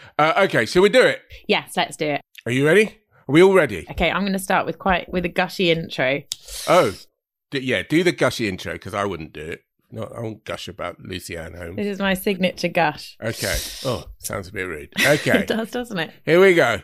Okay, shall we do it? Yes, let's do it. Are you ready? Are we all ready? Okay, I'm going to start with a gushy intro. Oh, do the gushy intro, because I wouldn't do it. No, I won't gush about Lucy Ann Holmes. This is my signature gush. Okay. Oh, sounds a bit rude. Okay. It does, doesn't it? Here we go.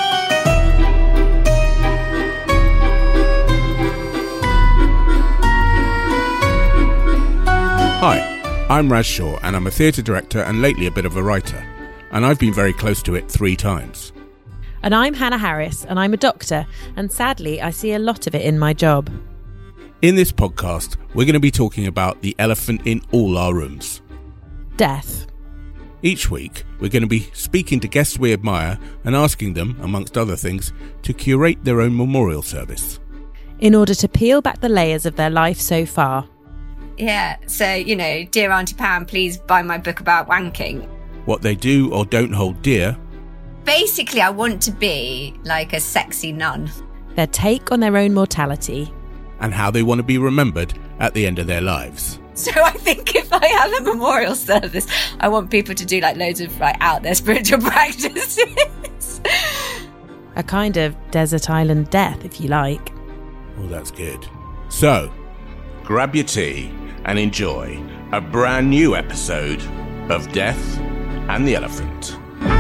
Hi, I'm Raz Shaw, and I'm a theatre director and lately a bit of a writer. And I've been very close to it 3 times. And I'm Hannah Harris, and I'm a doctor, and sadly I see a lot of it in my job. In this podcast, we're going to be talking about the elephant in all our rooms. Death. Each week, we're going to be speaking to guests we admire and asking them, amongst other things, to curate their own memorial service. In order to peel back the layers of their life so far. Yeah, so, dear Auntie Pam, please buy my book about wanking. What they do or don't hold dear. Basically, I want to be like a sexy nun. Their take on their own mortality. And how they want to be remembered at the end of their lives. So I think if I have a memorial service, I want people to do loads of out there spiritual practices. A kind of desert island death, if you like. Oh, that's good. So, grab your tea and enjoy a brand new episode of Death and the Elephant.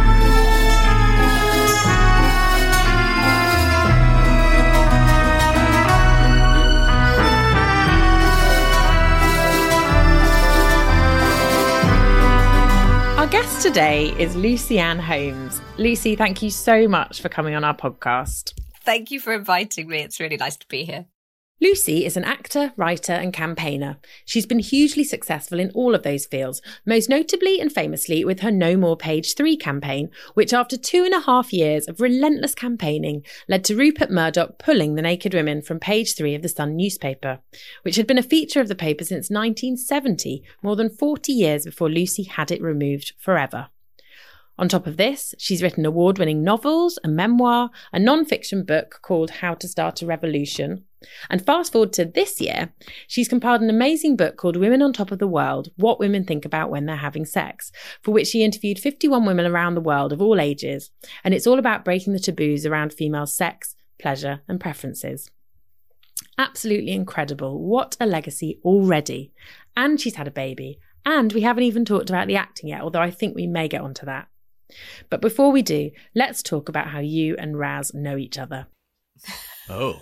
Our guest today is Lucy Ann Holmes. Lucy, thank you so much for coming on our podcast. Thank you for inviting me. It's really nice to be here. Lucy is an actor, writer and campaigner. She's been hugely successful in all of those fields, most notably and famously with her No More Page 3 campaign, which after 2.5 years of relentless campaigning led to Rupert Murdoch pulling the naked women from page 3 of the Sun newspaper, which had been a feature of the paper since 1970, more than 40 years before Lucy had it removed forever. On top of this, she's written award-winning novels, a memoir, a non-fiction book called How to Start a Revolution. And fast forward to this year, she's compiled an amazing book called Women on Top of the World, What Women Think About When They're Having Sex, for which she interviewed 51 women around the world of all ages. And it's all about breaking the taboos around female sex, pleasure and preferences. Absolutely incredible. What a legacy already. And she's had a baby. And we haven't even talked about the acting yet, although I think we may get onto that. But before we do, let's talk about how you and Raz know each other. Oh.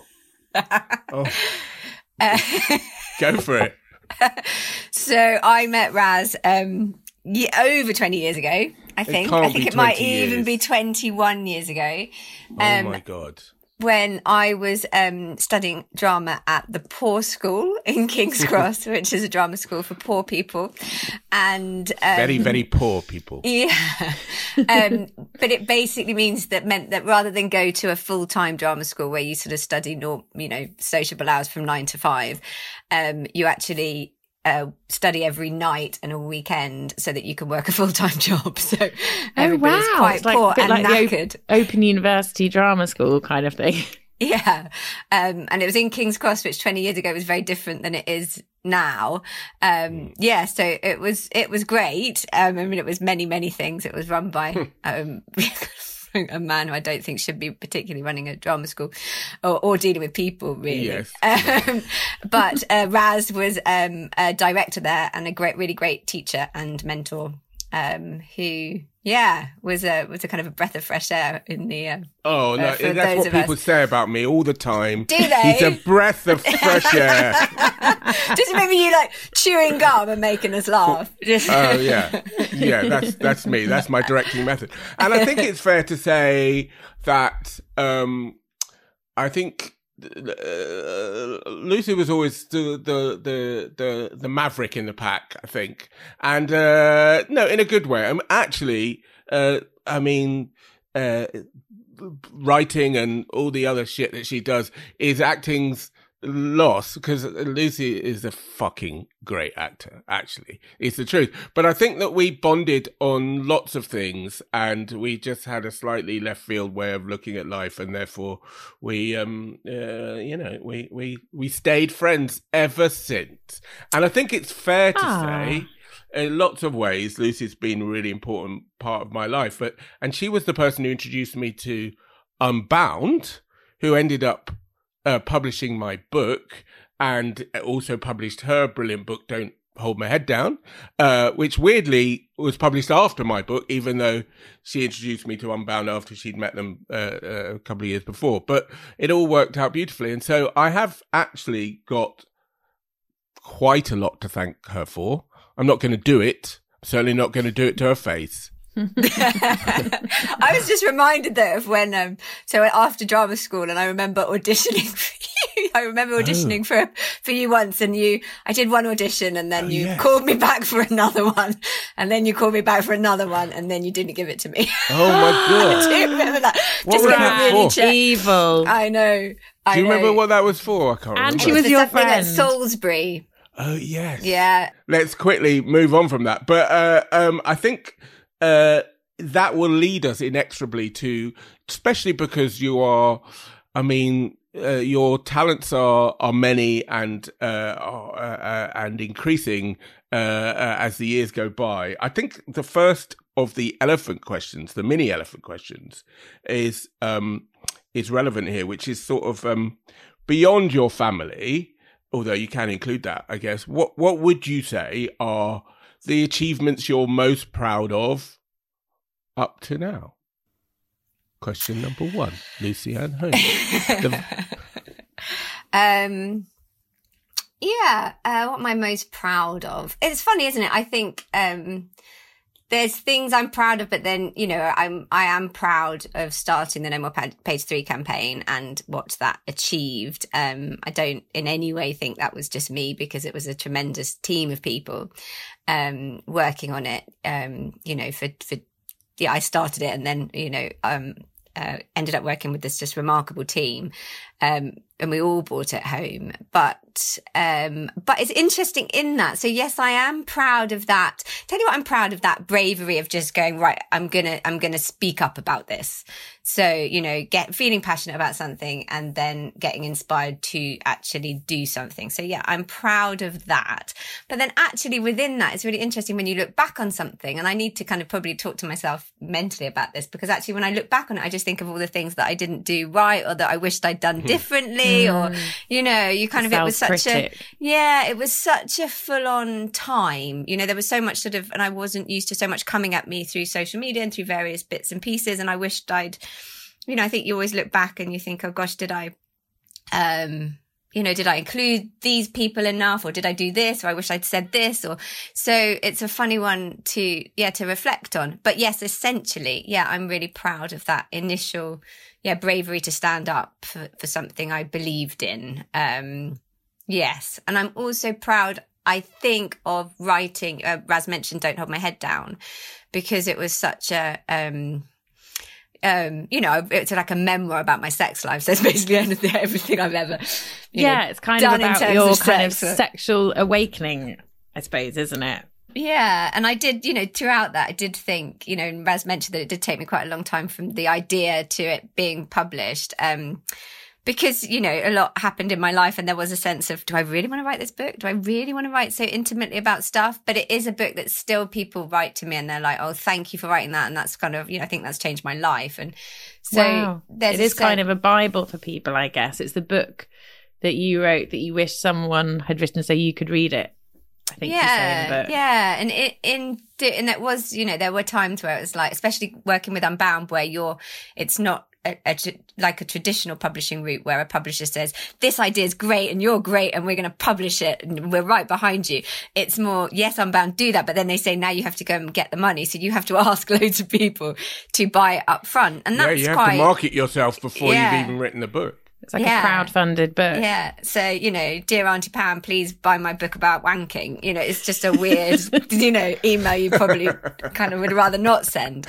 Go for it. So I met Raz over 20 years ago, I think. I think it might even be 21 years ago. Oh my God. When I was studying drama at the Poor School in King's Cross, which is a drama school for poor people. And very, very poor people. Yeah. But it basically meant that rather than go to a full-time drama school where you sort of study, sociable hours from 9 to 5, you actually study every night and a weekend so that you can work a full-time job. So everybody's quite poor and knackered. The Open University Drama School kind of thing. Yeah. And it was in King's Cross, which 20 years ago was very different than it is now. So it was great. It was many, many things. It was run by a man who I don't think should be particularly running a drama school or dealing with people, really. Yes. But Raz was a director there and a really great teacher and mentor who was a kind of a breath of fresh air in the that's what people say about me all the time. Do they? He's a breath of fresh air. Does it maybe you chewing gum and making us laugh? Oh yeah, that's me. That's my directing method. And I think it's fair to say that I think Lucy was always the maverick in the pack, I think, and no, in a good way. Writing and all the other shit that she does is acting's loss, because Lucy is a fucking great actor, actually. It's the truth. But I think that we bonded on lots of things and we just had a slightly left field way of looking at life, and therefore we stayed friends ever since. And I think it's fair to say in lots of ways, Lucy's been a really important part of my life. And she was the person who introduced me to Unbound, who ended up publishing my book and also published her brilliant book, Don't Hold My Head Down, which weirdly was published after my book, even though she introduced me to Unbound after she'd met them a couple of years before. But it all worked out beautifully. And so I have actually got quite a lot to thank her for. I'm not going to do it. I'm certainly not going to do it to her face. I was just reminded though of when so after drama school, and I remember auditioning for you. I remember auditioning for you once, and I did one audition, and then you called me back for another one, and then you called me back for another one, and then you didn't give it to me. Oh my God. I do remember that. What was that for? Evil. I know. Do you remember what that was for? I can't remember. And she was your friend at Salisbury. Oh yes. Yeah. Let's quickly move on from that. But I think that will lead us inexorably to, especially because you are, your talents are many and increasing as the years go by. I think the first of the elephant questions, the mini elephant questions, is relevant here, which is sort of beyond your family. Although you can include that, I guess. What would you say are the achievements you're most proud of up to now? Question number 1, Lucy Ann Holmes. What am I most proud of? It's funny, isn't it? I think there's things I'm proud of, but then, I am proud of starting the No More Page 3 campaign and what that achieved. I don't in any way think that was just me, because it was a tremendous team of people working on it. I started it, and then, ended up working with this just remarkable team. And we all brought it home. But it's interesting in that. So yes, I am proud of that. Tell you what, I'm proud of that bravery of just going, right, I'm gonna speak up about this. So, feeling passionate about something and then getting inspired to actually do something. So yeah, I'm proud of that. But then actually within that, it's really interesting when you look back on something, and I need to kind of probably talk to myself mentally about this, because actually when I look back on it, I just think of all the things that I didn't do right, or that I wished I'd done differently, or, you kind of, it was such a full on time. There was so much sort of, and I wasn't used to so much coming at me through social media and through various bits and pieces. And I wished I'd, I think you always look back and you think, oh gosh, did I include these people enough, or did I do this, or I wish I'd said this, or so it's a funny one to reflect on. But yes, essentially, I'm really proud of that initial, bravery to stand up for something I believed in. Yes. And I'm also proud, I think, of writing, Raz mentioned Don't Hold My Head Down, because it was such a, it's like a memoir about my sex life. So it's basically everything I've ever, it's kind of about your kind of sexual awakening, I suppose, isn't it? Yeah. And I did, throughout that, I did think, Raz mentioned that it did take me quite a long time from the idea to it being published. Because, a lot happened in my life, and there was a sense of, do I really want to write this book? Do I really want to write so intimately about stuff? But it is a book that still people write to me and they're like, oh, thank you for writing that. And that's kind of, I think that's changed my life. And so it is kind of a Bible for people, I guess. It's the book that you wrote that you wish someone had written so you could read it. I think you say in the book. Yeah. And it was, there were times where it was like, especially working with Unbound, where it's not like a traditional publishing route where a publisher says, this idea is great and you're great and we're going to publish it and we're right behind you. It's more, yes, Unbound do that, but then they say, now you have to go and get the money. So you have to ask loads of people to buy it up front. And that's you have to market yourself before you've even written the book. It's like a crowdfunded book. Yeah. So, dear Auntie Pam, please buy my book about wanking. It's just a weird, email you probably kind of would rather not send.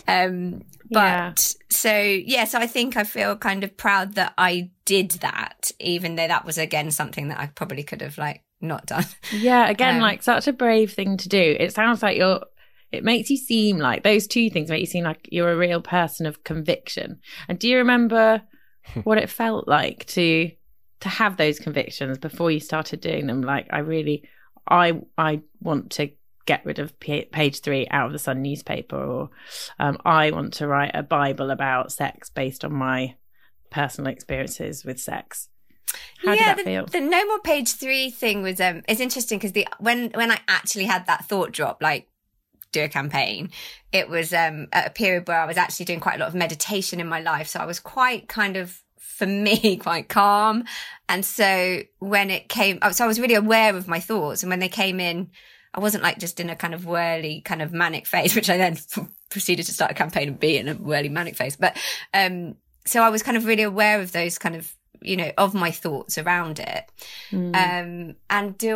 So I think I feel kind of proud that I did that, even though that was, again, something that I probably could have not done. Yeah. Again, such a brave thing to do. It sounds like it makes you seem like those two things make you seem like you're a real person of conviction. And do you remember what it felt like to have those convictions before you started doing them? Like, I want to get rid of page 3 out of the Sun newspaper, or I want to write a Bible about sex based on my personal experiences with sex. How did that feel? The no more page 3 thing was it's interesting because when I actually had that thought drop, like do a campaign, it was at a period where I was actually doing quite a lot of meditation in my life, so I was quite kind of, for me, quite calm. And so when it came, so I was really aware of my thoughts, and when they came in, I wasn't like just in a kind of whirly, kind of manic phase, which I then proceeded to start a campaign and be in a whirly manic phase. But so I was kind of really aware of those kind of, you know, of my thoughts around it. And so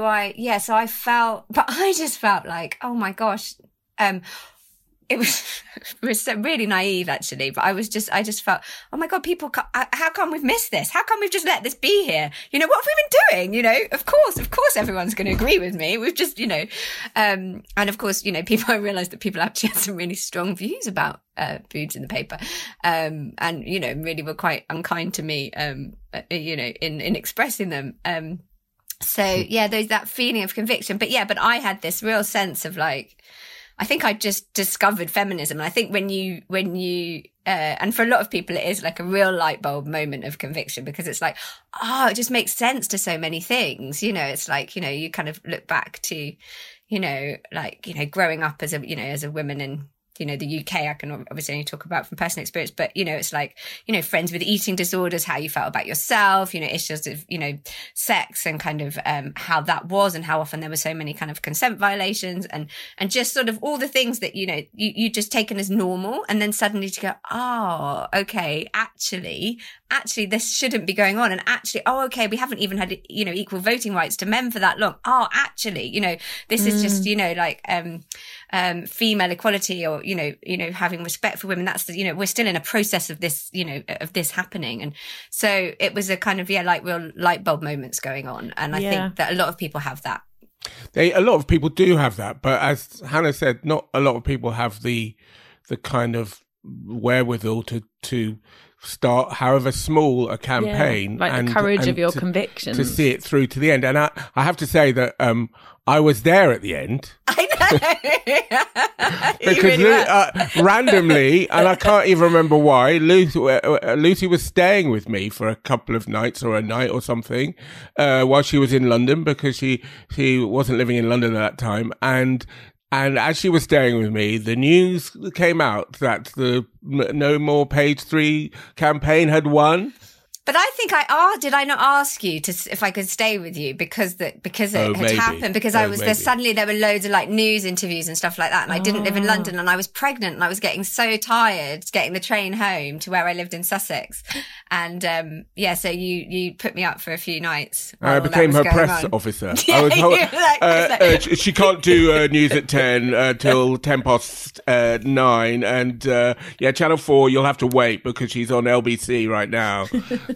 I just felt like, oh my gosh, it was so really naive actually, but I just felt, oh my God, people, how come we've missed this? How come we've just let this be here? You know, what have we been doing? You know, of course everyone's going to agree with me. We've just, you know, and of course, you know, I realized that people actually had some really strong views about boobs in the paper, and, you know, really were quite unkind to me, you know, in expressing them. So yeah, there's that feeling of conviction, but I had this real sense of like, I think I just discovered feminism. And I think when you, and for a lot of people, it is like a real light bulb moment of conviction, because it's like, it just makes sense to so many things. You know, it's like, you know, you kind of look back to, you know, like, you know, growing up as a woman in, you know, the UK, I can obviously only talk about from personal experience, but, you know, it's like, you know, friends with eating disorders, how you felt about yourself, you know, issues of, you know, sex and kind of, how that was and how often there were so many kind of consent violations and just sort of all the things that, you know, you just taken as normal. And then suddenly to go, oh, okay, actually this shouldn't be going on. And actually, okay, we haven't even had, you know, equal voting rights to men for that long. Oh, actually, you know, this is just, you know, like, female equality, or, you know, having respect for women. That's the, you know, we're still in a process of this, you know, of this happening. And so it was a kind of, like real light bulb moments going on. And I think that a lot of people have that. A lot of people do have that. But as Hannah said, not a lot of people have the kind of wherewithal to start, however small, a campaign, like the courage of your convictions, to see it through to the end. And I have to say that I was there at the end. I know. Because really randomly, and I can't even remember why, Lucy was staying with me for a couple of nights, or a night or something, while she was in London, because she wasn't living in London at that time. And as she was staying with me, the news came out that the No More Page 3 campaign had won. But I think did I not ask you if I could stay with you because it had happened, because I was there, suddenly there were loads of like news interviews and stuff like that. And I didn't live in London, and I was pregnant, and I was getting so tired getting the train home to where I lived in Sussex. And, so you put me up for a few nights. I became her press officer. She can't do news at 10 till 9. And, Channel 4, you'll have to wait because she's on LBC right now.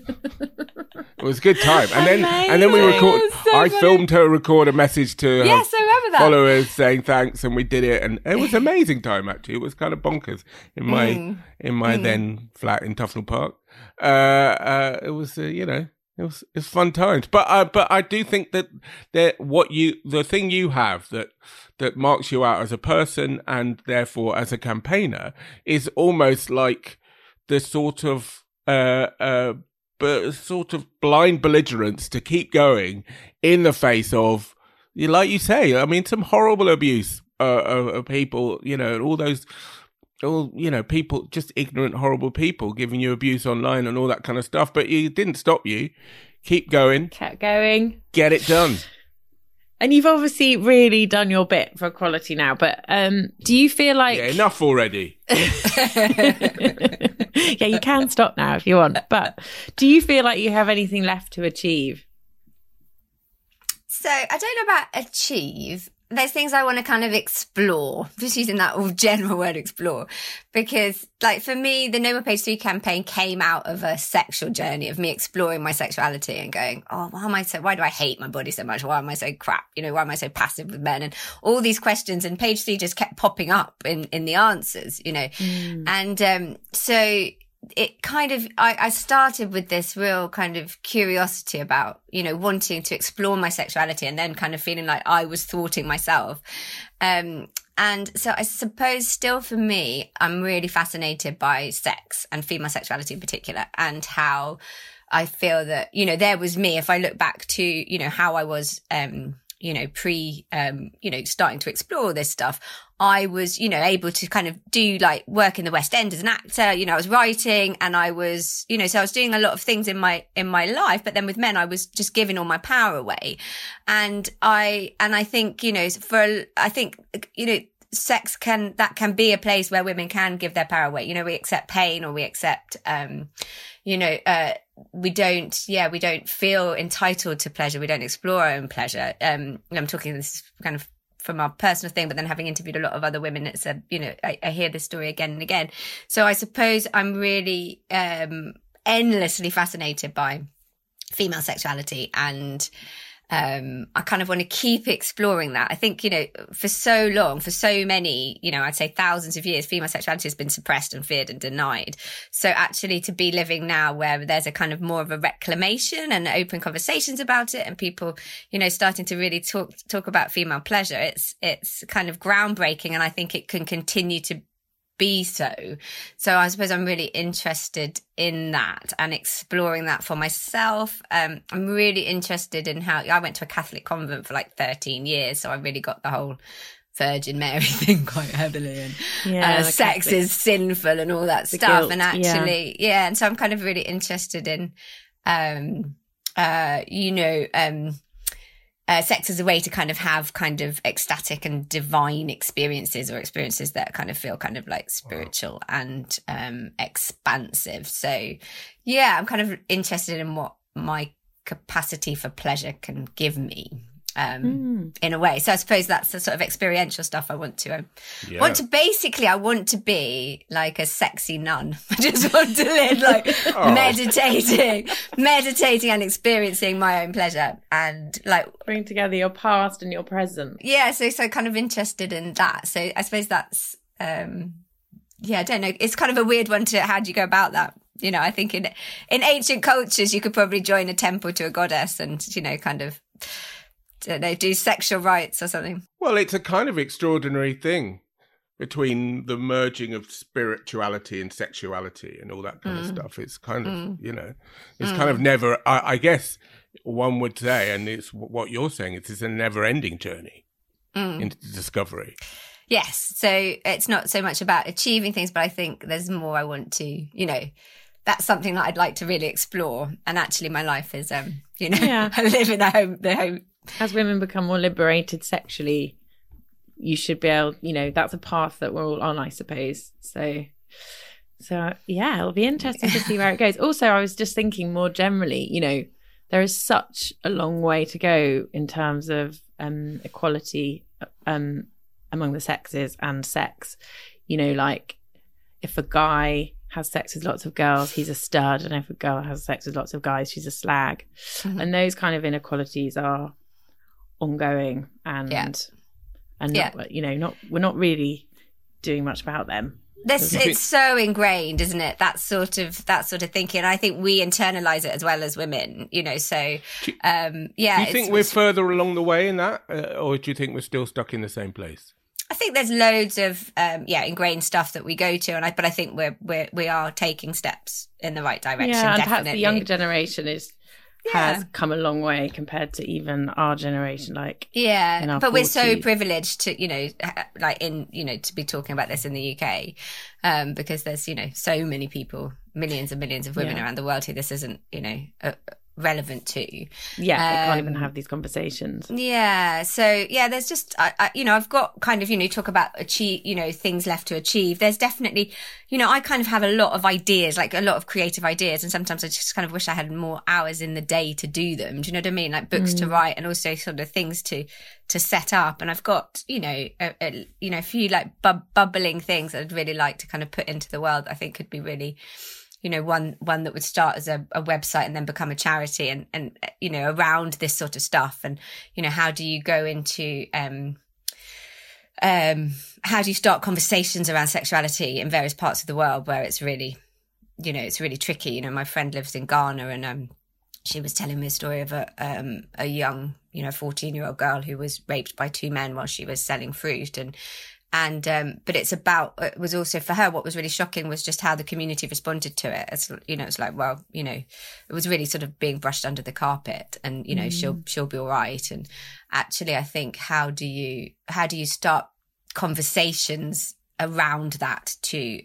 It was a good time. And then we I filmed her record a message to her followers saying thanks, and we did it, and it was an amazing time actually. It was kind of bonkers in my then flat in Tufnell Park. It was it was fun times. But I do think that the thing you have that marks you out as a person and therefore as a campaigner is almost like the sort of blind belligerence to keep going in the face of, like you say, I mean, some horrible abuse of people, you know, all those, people, just ignorant, horrible people giving you abuse online and all that kind of stuff. But it didn't stop you. Keep going. Kept going. Get it done. And you've obviously really done your bit for equality now, but do you feel like... Yeah, enough already. Yeah, you can stop now if you want, but do you feel like you have anything left to achieve? So I don't know about achieve. There's things I want to kind of explore, just using that all general word explore, because like for me, the No More Page 3 campaign came out of a sexual journey of me exploring my sexuality and going, why do I hate my body so much? Why am I so crap? You know, why am I so passive with men? And all these questions, and Page 3 just kept popping up in the answers, you know. And, so it kind of, I started with this real kind of curiosity about, you know, wanting to explore my sexuality, and then kind of feeling like I was thwarting myself. And so I suppose still for me, I'm really fascinated by sex and female sexuality in particular, and how I feel that, you know, there was me, if I look back to, you know, how I was, you know, starting to explore this stuff, I was, you know, able to kind of do like work in the West End as an actor. You know, I was writing, and I was, you know, so I was doing a lot of things in my life, but then with men, I was just giving all my power away. And I think, you know, I think, you know, sex can be a place where women can give their power away. You know, we accept pain, or we accept, you know, we don't feel entitled to pleasure. We don't explore our own pleasure. I'm talking this kind of from our personal thing, but then having interviewed a lot of other women, it's you know, I hear this story again and again. So I suppose I'm really endlessly fascinated by female sexuality, and I kind of want to keep exploring that. I think, you know, for so long, for so many, you know, I'd say thousands of years, female sexuality has been suppressed and feared and denied. So actually to be living now where there's a kind of more of a reclamation and open conversations about it, and people, you know, starting to really talk about female pleasure, it's kind of groundbreaking, and I think it can continue to be so. So I suppose I'm really interested in that and exploring that for myself. I'm really interested in how I went to a Catholic convent for like 13 years. So I really got the whole Virgin Mary thing quite heavily, and sex Catholic is sinful and all that stuff. Guilt, and actually, and so I'm kind of really interested in, you know, sex as a way to kind of have kind of ecstatic and divine experiences, or experiences that kind of feel kind of like spiritual and expansive. So yeah, I'm kind of interested in what my capacity for pleasure can give me in a way. So I suppose that's the sort of experiential stuff I want to I want to be like a sexy nun. I just want to live like meditating and experiencing my own pleasure, and like bring together your past and your present. Yeah, so kind of interested in that. So I suppose that's I don't know, it's kind of a weird one to, how do you go about that? You know, I think in ancient cultures you could probably join a temple to a goddess and, you know, kind of, don't know, do sexual rites or something. Well, it's a kind of extraordinary thing between the merging of spirituality and sexuality and all that kind of stuff. It's kind of, you know, it's kind of never, I guess one would say, and it's what you're saying, it's a never-ending journey into discovery. Yes. So it's not so much about achieving things, but I think there's more I want to, you know, that's something that I'd like to really explore. And actually my life is, you know, I live in the home. As women become more liberated sexually, you should be able, you know, that's a path that we're all on, I suppose. So yeah, it'll be interesting to see where it goes. Also, I was just thinking more generally, you know, there is such a long way to go in terms of equality among the sexes and sex. You know, like if a guy has sex with lots of girls, he's a stud, and if a girl has sex with lots of guys, she's a slag. And those kind of inequalities are ongoing, and not, you know, we're not really doing much about them. It's so ingrained, isn't it? That sort of thinking. I think we internalize it as well as women, you know. So, do you think we're further along the way in that, or do you think we're still stuck in the same place? I think there's loads of ingrained stuff that we go to, but I think we are taking steps in the right direction. Yeah, and definitely. perhaps the younger generation has come a long way compared to even our generation. Like, in our but 40s. We're so privileged to, you know, to be talking about this in the UK, because there's, you know, so many people, millions and millions of women around the world who this isn't, you know, relevant to. They can't even have these conversations. So there's just you know, I've got kind of, you know, talk about achieve, you know, things left to achieve. There's definitely, you know, I kind of have a lot of ideas, like a lot of creative ideas, and sometimes I just kind of wish I had more hours in the day to do them. Do you know what I mean? Like books to write, and also sort of things to set up. And I've got, you know, a few like bubbling things that I'd really like to kind of put into the world. I think could be really, you know, one that would start as a website and then become a charity, and you know, around this sort of stuff. And, you know, how do you go into how do you start conversations around sexuality in various parts of the world where it's really, you know, it's really tricky. You know, my friend lives in Ghana, and she was telling me a story of a young, you know, 14-year-old girl who was raped by 2 men while she was selling fruit. But it was also for her, what was really shocking was just how the community responded to it. It's, you know, it's like, well, you know, it was really sort of being brushed under the carpet, and, you know, she'll be all right. And actually, I think, how do you start conversations around that to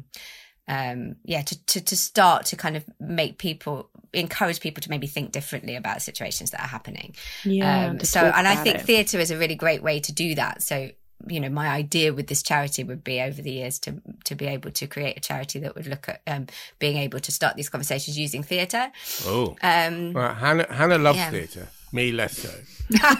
start to kind of encourage people to maybe think differently about situations that are happening. And I think theatre is a really great way to do that. So, you know, my idea with this charity would be, over the years, to be able to create a charity that would look at being able to start these conversations using theatre. Oh, well, Hannah loves theatre. Me less so. But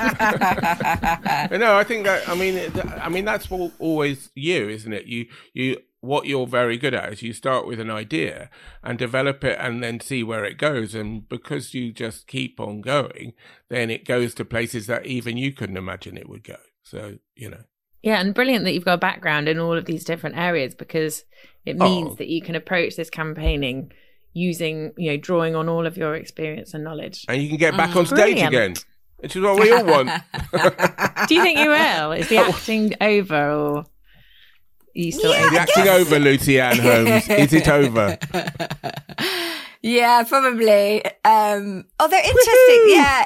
no, I think that. I mean, that's always you, isn't it? You. What you're very good at is you start with an idea and develop it, and then see where it goes. And because you just keep on going, then it goes to places that even you couldn't imagine it would go. So, you know. Yeah, and brilliant that you've got a background in all of these different areas, because it means that you can approach this campaigning using, you know, drawing on all of your experience and knowledge. And you can get back on stage again, which is what we all want. Do you think you will? Is the acting over, or are you still the acting over, Lucy Ann Holmes? Is it over? Yeah, probably. Although interesting, yeah.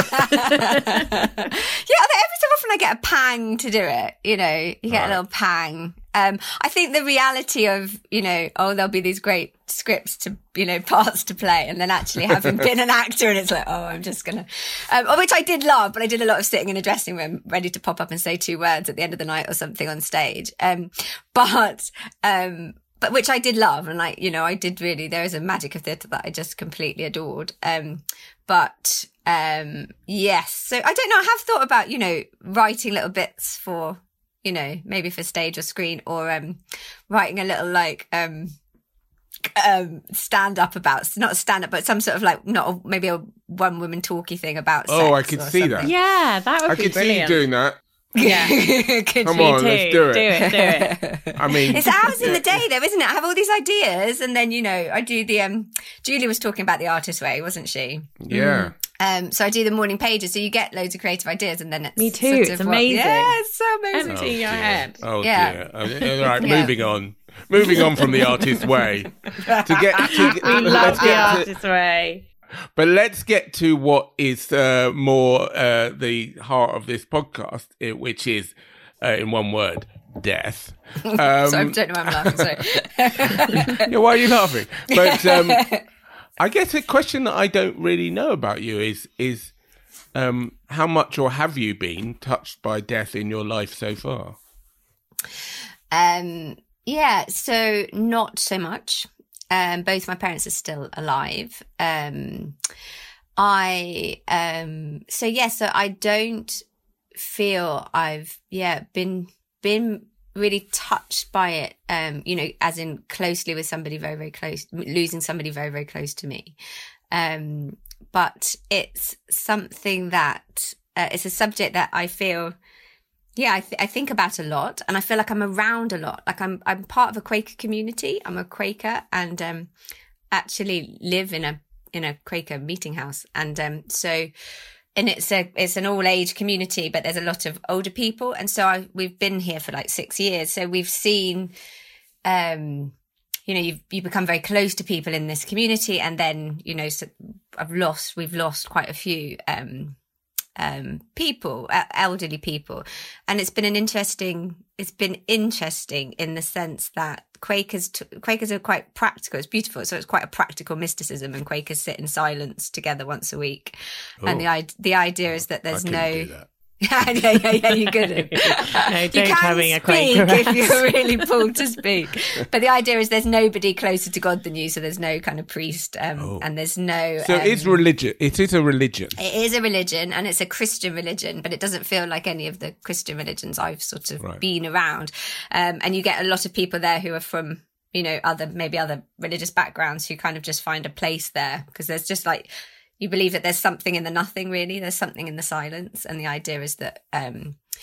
Although every so often I get a pang to do it, you know, you get a little pang. I think the reality of, you know, there'll be these great scripts to, you know, parts to play, and then actually having been an actor, and it's like, I'm just gonna, which I did love, but I did a lot of sitting in a dressing room ready to pop up and say 2 words at the end of the night or something on stage. But which I did love, and like, you know, I did really, there is a magic of theatre that I just completely adored. Yes, so I don't know, I have thought about, you know, writing little bits for, you know, maybe for stage or screen, or writing a little like stand up about, not stand up, but some sort of like, maybe a one woman talky thing about sex. I could see that. Yeah, that would be brilliant. I could see you doing that. Yeah. Come on, let's do it. Do it. I mean, it's hours in the day though, isn't it? I have all these ideas, and then, you know, I do the Julie was talking about the artist way, wasn't she? Yeah. So I do the morning pages, so you get loads of creative ideas, and then it's me too. It's amazing. It's so amazing. Empty your head. Oh dear. All right, moving on. Moving on from the artist way to get. We love the artist way. But let's get to what is more the heart of this podcast, which is, in one word, death. So I don't know why I'm laughing. So. Yeah, why are you laughing? But I guess a question that I don't really know about you is how much, or have you been touched by death in your life so far? Yeah, so not so much. Both my parents are still alive. So I don't feel I've been really touched by it, you know, as in closely with somebody very, very close, losing somebody very, very close to me. But it's something that it's a subject that I feel, I think about a lot, and I feel like I'm around a lot. Like I'm part of a Quaker community. I'm a Quaker, and actually live in a Quaker meeting house, and it's an all age community, but there's a lot of older people, and so we've been here for like 6 years. So we've seen, you know, you become very close to people in this community, and then, you know, so we've lost quite a few people, elderly people, and it's been interesting in the sense that Quakers are quite practical. It's beautiful, so it's quite a practical mysticism, and Quakers sit in silence together once a week. And the idea is that there's no. Yeah, you couldn't. No, you don't can having a speak Quaker if you're really pulled to speak. But the idea is there's nobody closer to God than you, so there's no kind of priest, and there's no. So it's religion. It is a religion. It is a religion, and it's a Christian religion, but it doesn't feel like any of the Christian religions I've sort of been around. And you get a lot of people there who are from, you know, other religious backgrounds, who kind of just find a place there, because there's just like, you believe that there's something in the nothing, really. There's something in the silence. And the idea is that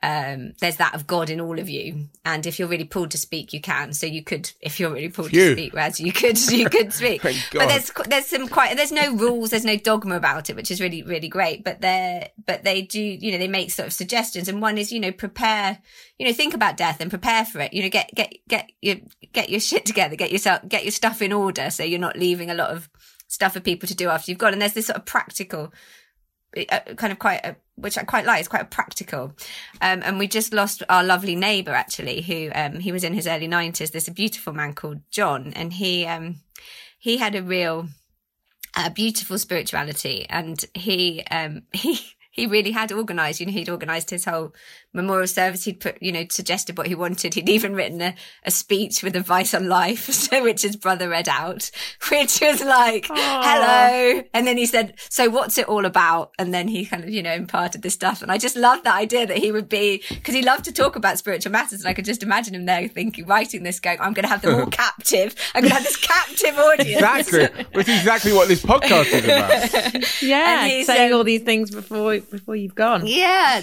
there's that of God in all of you. And if you're really pulled to speak, you can. So you could, if you're really pulled to speak, whereas you could speak. But there's no rules, there's no dogma about it, which is really, really great. But they do, you know, they make sort of suggestions. And one is, you know, prepare, you know, think about death and prepare for it. You know, get your shit together, get your stuff in order. So you're not leaving a lot of stuff for people to do after you've gone. And there's this sort of practical, kind of which I quite like. It's quite a practical. And we just lost our lovely neighbour, actually, who he was in his early 90s. There's a beautiful man called John, and he had a real beautiful spirituality, and he really had organised. You know, he'd organised his whole memorial service. He'd put, you know, suggested what he wanted. He'd even written a speech with advice on life, so which his brother read out, which was like, hello. And then he said, so what's it all about? And then he kind of, you know, imparted this stuff. And I just loved that idea that he would be, because he loved to talk about spiritual matters. And I could just imagine him there thinking, writing this, going, I'm going to have them all captive. I'm going to have this captive audience. Exactly. Which is exactly what this podcast is about. Yeah. Saying all these things before you've gone. Yeah.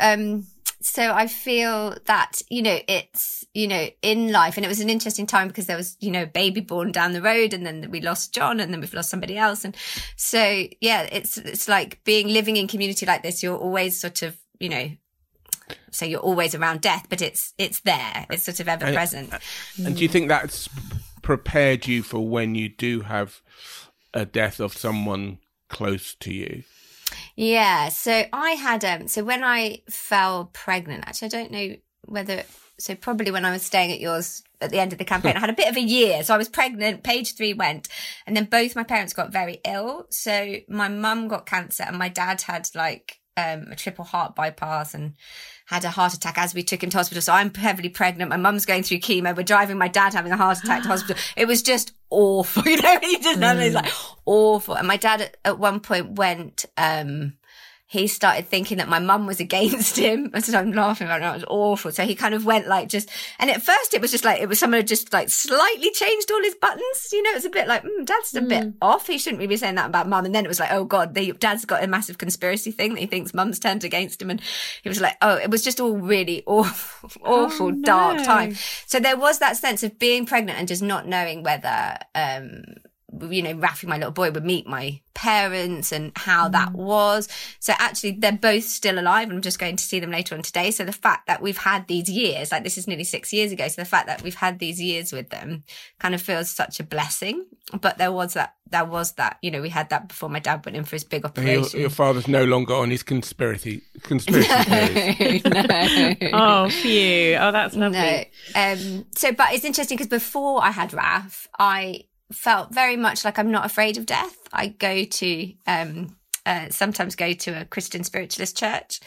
So I feel that, you know, it's, you know, in life, and it was an interesting time because there was, you know, a baby born down the road, and then we lost John, and then we've lost somebody else. And so, yeah, it's like living in community like this, you're always sort of, you know, so you're always around death, but it's there. It's sort of ever present. And do you think that's prepared you for when you do have a death of someone close to you? Yeah, so I had, so when I fell pregnant, actually, I don't know whether, so probably when I was staying at yours at the end of the campaign, I had a bit of a year. So I was pregnant, page 3 went, and then both my parents got very ill. So my mum got cancer, and my dad had like a triple heart bypass and had a heart attack as we took him to hospital. So I'm heavily pregnant. My mum's going through chemo. We're driving my dad having a heart attack to hospital. It was just awful. You know, he just it was like awful. And my dad at one point went, he started thinking that my mum was against him. So I'm laughing right now. It was awful. So he kind of went like just, and at first it was just like, it was someone had just like slightly changed all his buttons. You know, it was a bit like, dad's a bit off. He shouldn't really be saying that about mum. And then it was like, oh God, dad's got a massive conspiracy thing that he thinks mum's turned against him. And he was like, oh, it was just all really awful, dark time. So there was that sense of being pregnant and just not knowing whether, you know, Rafi, my little boy, would meet my parents and how that was. So actually they're both still alive, and I'm just going to see them later on today. So the fact that we've had these years, like this is nearly 6 years ago. So the fact that we've had these years with them kind of feels such a blessing. But there was that, you know, we had that before my dad went in for his big operation. Your father's no longer on his conspiracy theories. No. Oh, phew. Oh, that's lovely. No. But it's interesting because before I had Raf, I felt very much like I'm not afraid of death. I go to sometimes go to a Christian spiritualist church,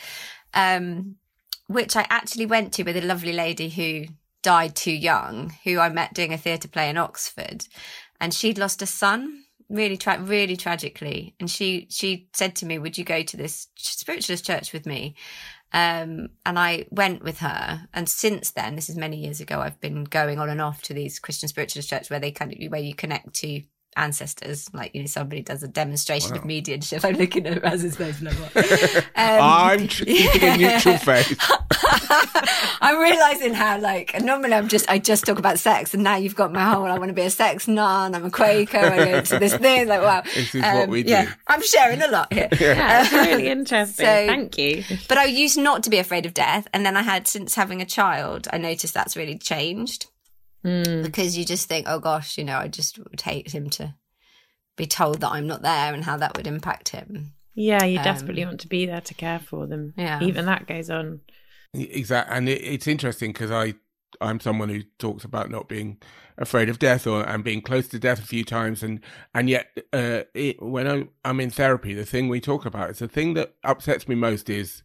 which I actually went to with a lovely lady who died too young, who I met doing a theatre play in Oxford, and she'd lost a son really tragically. And she said to me, "Would you go to this spiritualist church with me?" And I went with her. And since then, this is many years ago, I've been going on and off to these Christian spiritualist churches where you connect to ancestors, like, you know, somebody does a demonstration of mediumship. I'm looking at Raz's face like, what? I'm keeping a neutral face. I'm realising how, like, normally I just talk about sex, and now you've got my whole, I want to be a sex nun, I'm a Quaker, I go to this thing, like, wow. This is what we do. Yeah, I'm sharing a lot here. Yeah, it's really interesting. Thank you. But I used not to be afraid of death, and then since having a child, I noticed that's really changed. Because you just think, oh gosh, you know, I just would hate him to be told that I'm not there and how that would impact him. Yeah, you desperately want to be there to care for them. Yeah. Even that goes on. Exactly. And it's interesting because I'm someone who talks about not being afraid of death and being close to death a few times. And yet when I'm in therapy, the thing we talk about is the thing that upsets me most is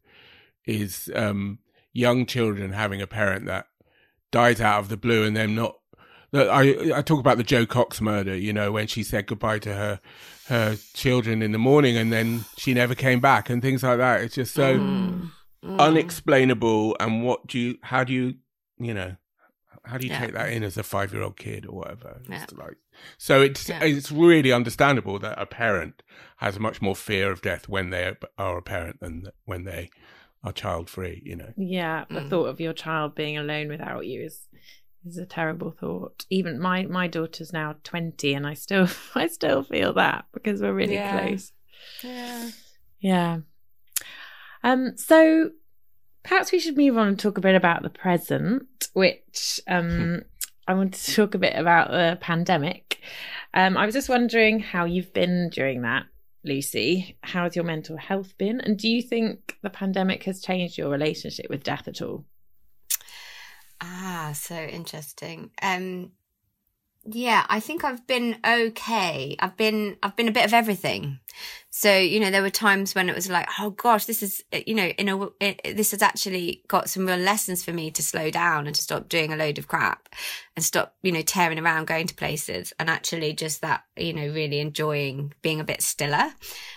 young children having a parent that dies out of the blue, and them not. I talk about the Jo Cox murder, you know, when she said goodbye to her children in the morning, and then she never came back, and things like that. It's just so unexplainable. And how do you take that in as a 5-year-old kid or whatever? Yeah. It's really understandable that a parent has much more fear of death when they are a parent than when they are child free, you know. Yeah, the thought of your child being alone without you is a terrible thought. Even my daughter's now 20 and I still feel that because we're really close. Yeah. So perhaps we should move on and talk a bit about the present, which I wanted to talk a bit about the pandemic. I was just wondering how you've been during that, Lucy. How's your mental health been? And do you think the pandemic has changed your relationship with death at all? So interesting. Yeah, I think I've been okay. I've been a bit of everything. So, you know, there were times when it was like, oh gosh, this is, you know, this has actually got some real lessons for me to slow down and to stop doing a load of crap and stop, you know, tearing around, going to places, and actually just that, you know, really enjoying being a bit stiller.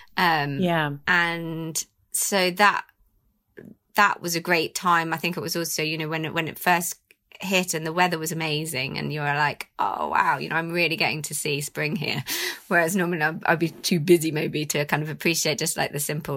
And so that was a great time. I think it was also, you know, when it first hit and the weather was amazing and you were like, oh wow, you know, I'm really getting to see spring here, whereas normally I'd be too busy maybe to kind of appreciate just like the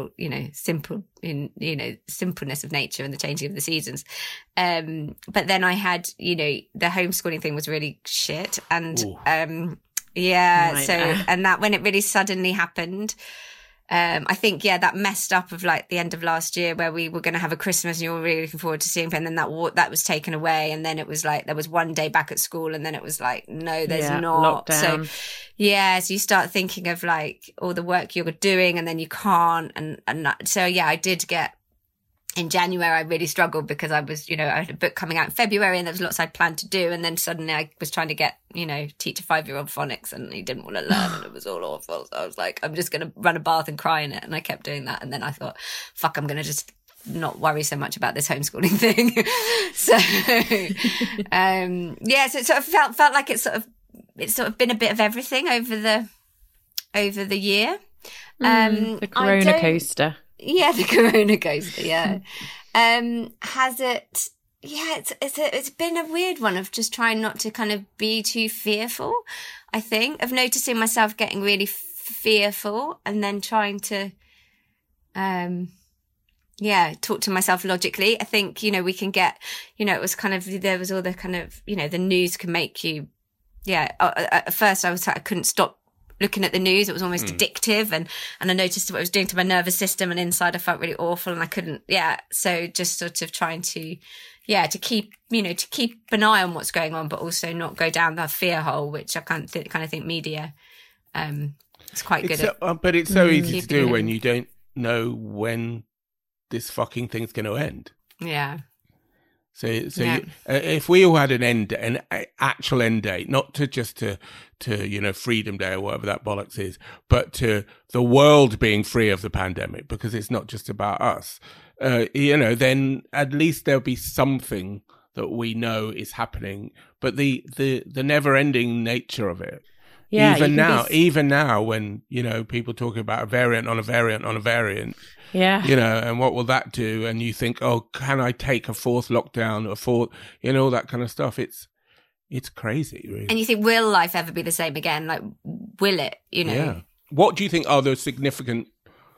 simpleness of nature and the changing of the seasons. But then I had, you know, the homeschooling thing was really shit, and and that when it really suddenly happened, I think, that messed up of like the end of last year where we were going to have a Christmas and you were really looking forward to seeing, and then that was taken away. And then it was like, there was one day back at school and then it was like, no, there's not. Lockdown. So you start thinking of like all the work you're doing and then you can't. And so, I did get, in January, I really struggled because I was, you know, I had a book coming out in February and there was lots I'd planned to do. And then suddenly I was trying to teach a 5-year-old phonics and he didn't want to learn and it was all awful. So I was like, I'm just going to run a bath and cry in it. And I kept doing that. And then I thought, fuck, I'm going to just not worry so much about this homeschooling thing. So, so it sort of felt like it's sort of been a bit of everything over the year. The Corona coaster. Yeah, the Corona coaster. Yeah. Has it? Yeah, it's been a weird one of just trying not to kind of be too fearful. I think of noticing myself getting really fearful and then trying to, talk to myself logically. I think, you know, we can get, you know, it was kind of, there was all the kind of, you know, the news can make you, at first I couldn't stop looking at the news. It was almost addictive, and I noticed what it was doing to my nervous system, and inside I felt really awful and I couldn't, so just sort of trying to keep an eye on what's going on, but also not go down that fear hole, which I kind of think media is quite good at. But it's so easy to do when you don't know when this fucking thing's going to end. Yeah. So if we all had an actual end date, not to you know, Freedom Day or whatever that bollocks is, but to the world being free of the pandemic, because it's not just about us, you know, then at least there'll be something that we know is happening. But the never ending nature of it. Yeah. Even now when, you know, people talking about a variant on a variant on a variant. Yeah. You know, and what will that do? And you think, oh, can I take a fourth lockdown, you know, all that kind of stuff. It's crazy, really. And you think, will life ever be the same again? Like, will it, you know? Yeah. What do you think are those significant,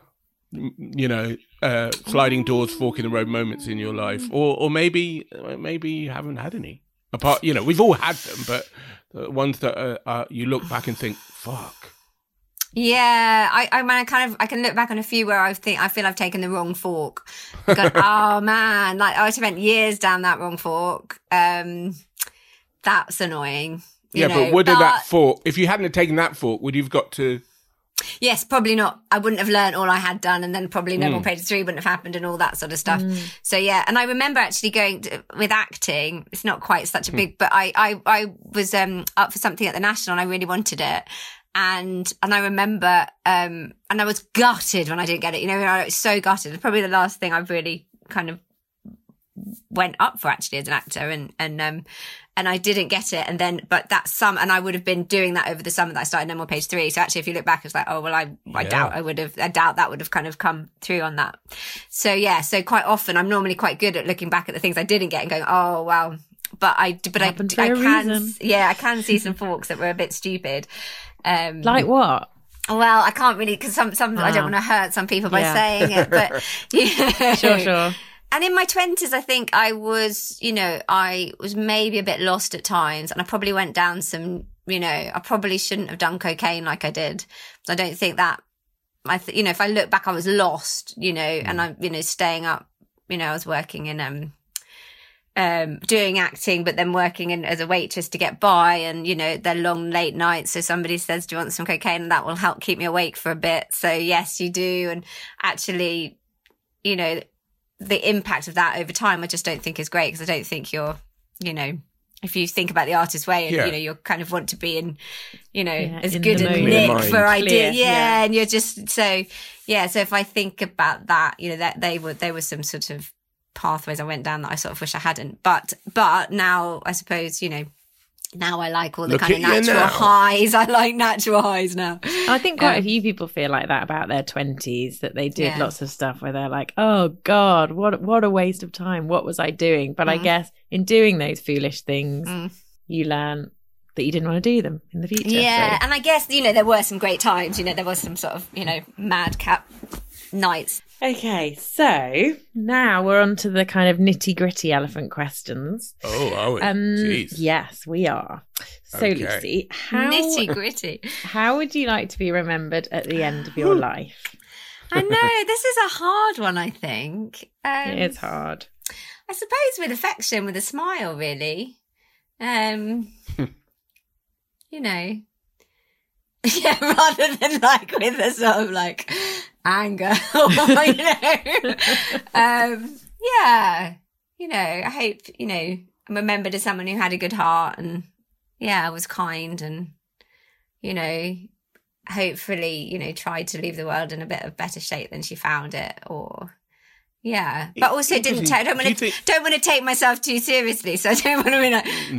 you know, sliding doors, fork in the road moments in your life? Or maybe you haven't had any. Apart, you know, we've all had them, but the ones that you look back and think, fuck. Yeah, I can look back on a few where I feel I've taken the wrong fork. Gone, oh man, like I spent years down that wrong fork. That's annoying. You know, but would that fork, if you hadn't have taken that fork, would you've got to? Yes, probably not. I wouldn't have learned all I had done, and then probably No More Page 3 wouldn't have happened and all that sort of stuff. So yeah, and I remember actually going with acting. It's not quite such a big, but I was up for something at the National and I really wanted it. And I remember, and I was gutted when I didn't get it. You know, I was so gutted. It's probably the last thing I've really kind of went up for actually as an actor, and I didn't get it. And then, but that summer, and I would have been doing that over the summer that I started No More Page 3. So actually, if you look back, it's like, oh well, I doubt that would have kind of come through on that. So yeah, so quite often I'm normally quite good at looking back at the things I didn't get and going, oh wow. But I can see some forks that were a bit stupid. Like what? Well, I can't really, because some I don't want to hurt some people by saying it, but yeah. Sure. And in my 20s, I think I was maybe a bit lost at times, and I probably went down some, I probably shouldn't have done cocaine like I did. So I don't think that, if I look back, I was lost, and I'm, staying up, I was working in, doing acting, but then working as a waitress to get by, and they're long late nights. So somebody says, "Do you want some cocaine?" And that will help keep me awake for a bit. So yes, you do. And actually, the impact of that over time, I just don't think is great, because I don't think you're, if you think about the artist way, and you kind of want to be in, as in good a nick for idea, yeah, and you're just so if I think about that, that they were some sort of pathways I went down that I sort of wish I hadn't, but now I suppose now I like all the kind of natural highs. I like natural highs now. I think quite a few people feel like that about their 20s, that they did lots of stuff where they're like, oh God, what a waste of time. What was I doing? But I guess in doing those foolish things, you learn that you didn't want to do them in the future. Yeah, and I guess, there were some great times. There was some sort of, madcap nights. Okay, so now we're on to the kind of nitty-gritty elephant questions. Oh, are we? Jeez. Yes, we are. So, okay. Lucy, nitty-gritty. How would you like to be remembered at the end of your life? I know, this is a hard one, I think. It is hard. I suppose with affection, with a smile, really. Yeah, rather than with a sort of anger, I hope, I'm remembered as someone who had a good heart and, was kind and, hopefully, tried to leave the world in a bit of better shape than she found it, or, but also I don't want to take myself too seriously, so I don't want to,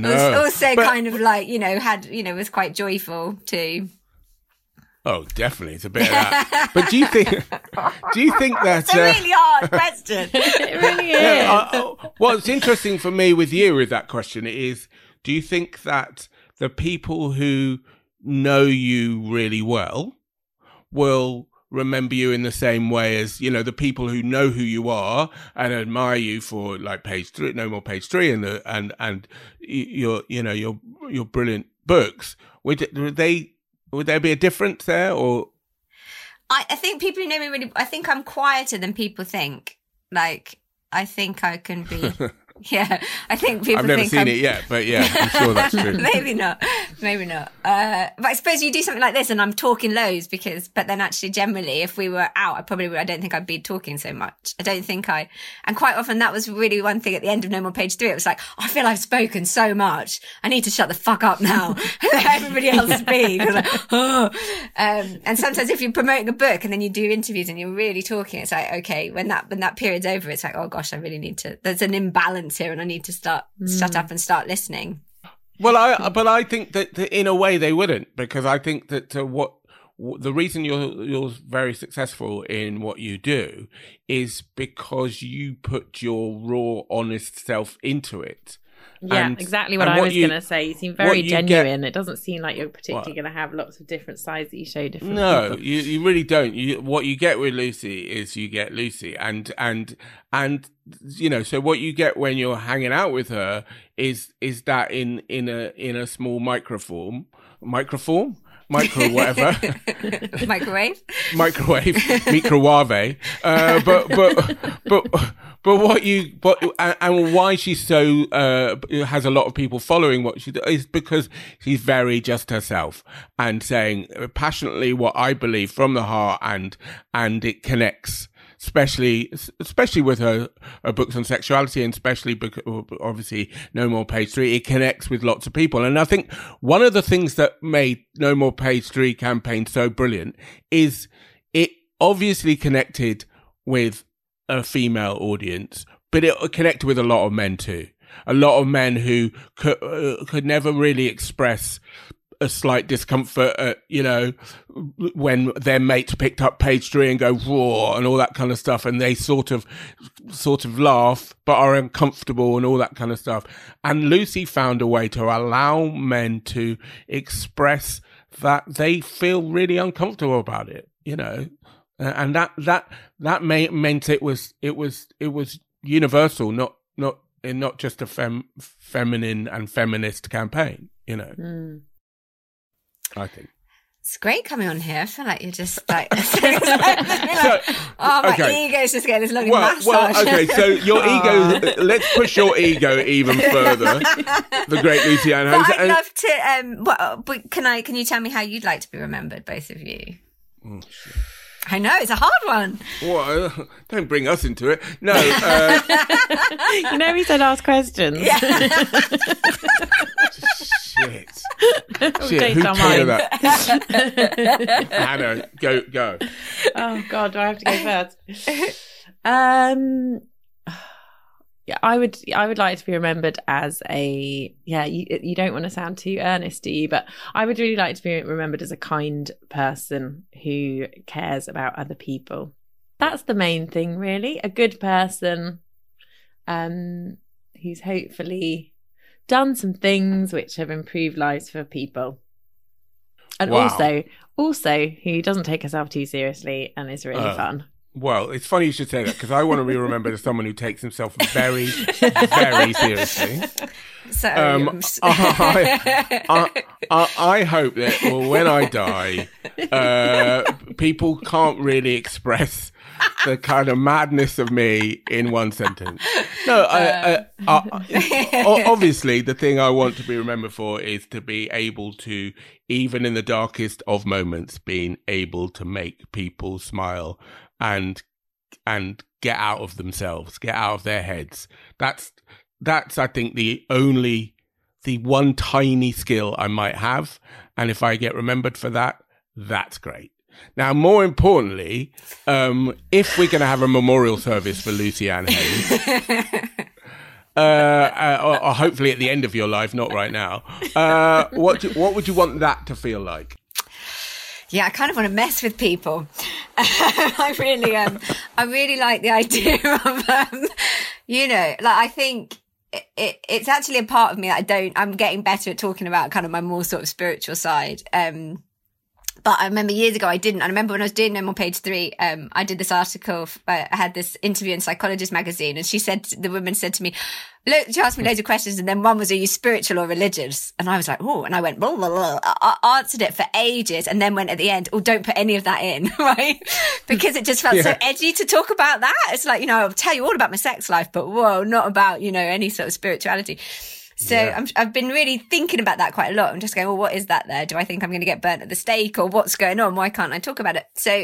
was quite joyful too. Oh, definitely. It's a bit of that. But do you think that... It's a really hard question. It really is. What's interesting for me with you with that question is, do you think that the people who know you really well will remember you in the same way as, the people who know who you are and admire you for Page 3, No More Page 3 and your, your brilliant books? Would there be a difference there, or? I think people who know me really, I think I'm quieter than people think. I think I can be, I think people think I've never seen it yet, but I'm sure that's true. Maybe not. But I suppose you do something like this and I'm talking loads but then actually generally, if we were out, I don't think I'd be talking so much. And quite often that was really one thing at the end of No More Page 3. It was I feel I've spoken so much. I need to shut the fuck up now. Let everybody else speak. And sometimes if you're promoting a book and then you do interviews and you're really talking, it's okay, when that period's over, it's oh gosh, I really need to, there's an imbalance here and I need to shut up and start listening. Well, I think that in a way they wouldn't, because I think that the reason you're very successful in what you do is because you put your raw, honest self into it. Yeah, exactly what I was going to say. You seem very genuine. It doesn't seem like you're particularly going to have lots of different sides that you show different people. No, you really don't. What you get with Lucy is you get Lucy. And so what you get when you're hanging out with her is that in a small micro whatever. Microwave, microwave. But why she's so has a lot of people following what she does is because she's very just herself and saying passionately what I believe from the heart, and it connects. Especially with her books on sexuality, and especially because obviously No More Page 3, it connects with lots of people. And I think one of the things that made No More Page 3 campaign so brilliant is it obviously connected with a female audience, but it connected with a lot of men too. A lot of men who could never really express a slight discomfort at, when their mates picked up page 3 and go raw and all that kind of stuff, and they sort of laugh but are uncomfortable and all that kind of stuff. And Lucy found a way to allow men to express that they feel really uncomfortable about it, and that meant it was universal, not just a feminine and feminist campaign, I think. It's great coming on here. I feel like you're just like, my ego's just getting this lovely massage. Well, okay, so your ego, let's push your ego even further. The great Lucy Ann Holmes. I'd love to, but can you tell me how you'd like to be remembered, both of you? Oh, shit. I know, it's a hard one. Well, don't bring us into it. No. He said ask questions. Yeah. Shit. Who told you that? Hannah, go. Oh, God, do I have to go first? Yeah, I would like to be remembered as you don't want to sound too earnest, do you? But I would really like to be remembered as a kind person who cares about other people. That's the main thing, really. A good person who's hopefully done some things which have improved lives for people. And also who doesn't take herself too seriously and is really fun. Well, it's funny you should say that, because I want to be remembered as someone who takes himself very, very seriously. So, I hope that when I die, people can't really express the kind of madness of me in one sentence. No, obviously, the thing I want to be remembered for is to be able to, even in the darkest of moments, being able to make people smile and get out of themselves, get out of their heads. That's I think the one tiny skill I might have, and if I get remembered for that, that's great. Now, more importantly, if we're going to have a memorial service for Lucy Ann Hayes, or hopefully at the end of your life, not right now, what would you want that to feel like? Yeah, I kind of want to mess with people. I really like the idea of, I think it's actually a part of me that I'm getting better at talking about kind of my more sort of spiritual side. But I remember years ago I didn't. I remember when I was doing No More Page 3, I did this article. I had this interview in Psychologist magazine, and the woman said to me, look, she asked me loads of questions, and then one was, are you spiritual or religious? And I was like, oh, and I went, blah, blah, blah. I answered it for ages, and then went at the end, oh, don't put any of that in, right? Because it just felt so edgy to talk about that. It's like, I'll tell you all about my sex life, but whoa, not about, any sort of spirituality. So I've been really thinking about that quite a lot. I'm just going, well, what is that there? Do I think I'm going to get burnt at the stake, or what's going on? Why can't I talk about it? So